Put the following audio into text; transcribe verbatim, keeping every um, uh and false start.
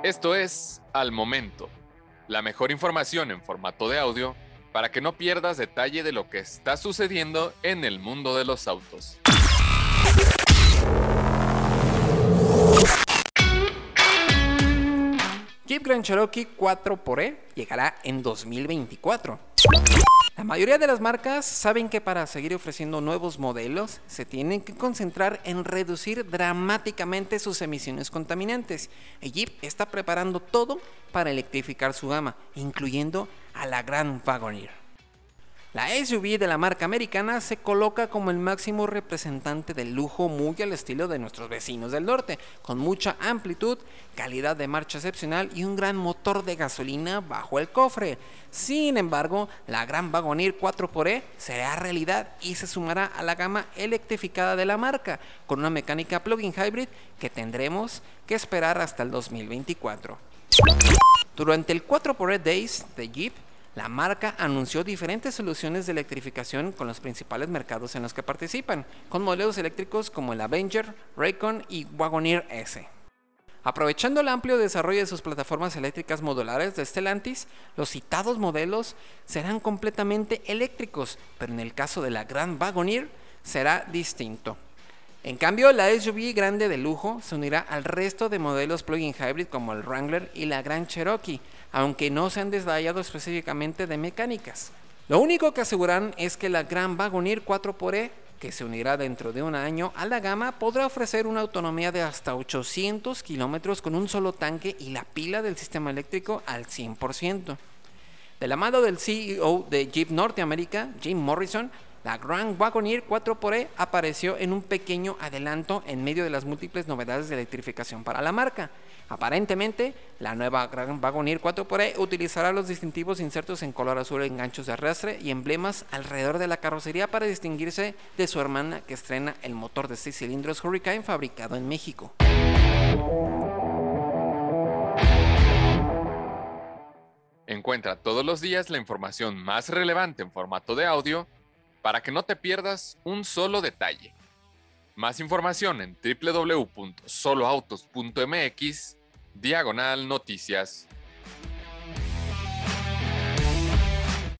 Esto es Al Momento, la mejor información en formato de audio para que no pierdas detalle de lo que está sucediendo en el mundo de los autos. Jeep Grand Cherokee cuatro por E llegará en dos mil veinticuatro. La mayoría de las marcas saben que para seguir ofreciendo nuevos modelos se tienen que concentrar en reducir dramáticamente sus emisiones contaminantes. Y Jeep está preparando todo para electrificar su gama, incluyendo a la Grand Wagoneer. La S U V de la marca americana se coloca como el máximo representante del lujo muy al estilo de nuestros vecinos del norte, con mucha amplitud, calidad de marcha excepcional y un gran motor de gasolina bajo el cofre. Sin embargo, la Grand Wagoneer cuatro por E será realidad y se sumará a la gama electrificada de la marca, con una mecánica plug-in hybrid que tendremos que esperar hasta el dos mil veinticuatro. Durante el cuatro por E Days de Jeep, la marca anunció diferentes soluciones de electrificación con los principales mercados en los que participan, con modelos eléctricos como el Avenger, Raycon y Wagoneer S. Aprovechando el amplio desarrollo de sus plataformas eléctricas modulares de Stellantis, los citados modelos serán completamente eléctricos, pero en el caso de la Grand Wagoneer será distinto. En cambio, la S U V grande de lujo se unirá al resto de modelos plug-in hybrid como el Wrangler y la Grand Cherokee, aunque no se han detallado específicamente de mecánicas. Lo único que aseguran es que la Grand Wagoneer cuatro por E, que se unirá dentro de un año a la gama, podrá ofrecer una autonomía de hasta ochocientos kilómetros con un solo tanque y la pila del sistema eléctrico al cien por ciento. De la mano del C E O de Jeep Norteamérica, Jim Morrison, la Grand Wagoneer cuatro por E apareció en un pequeño adelanto en medio de las múltiples novedades de electrificación para la marca. Aparentemente, la nueva Grand Wagoneer cuatro por E utilizará los distintivos insertos en color azul en ganchos de arrastre y emblemas alrededor de la carrocería para distinguirse de su hermana que estrena el motor de seis cilindros Hurricane fabricado en México. Encuentra todos los días la información más relevante en formato de audio para que no te pierdas un solo detalle. Más información en doble u doble u doble u punto solo autos punto m x diagonal noticias.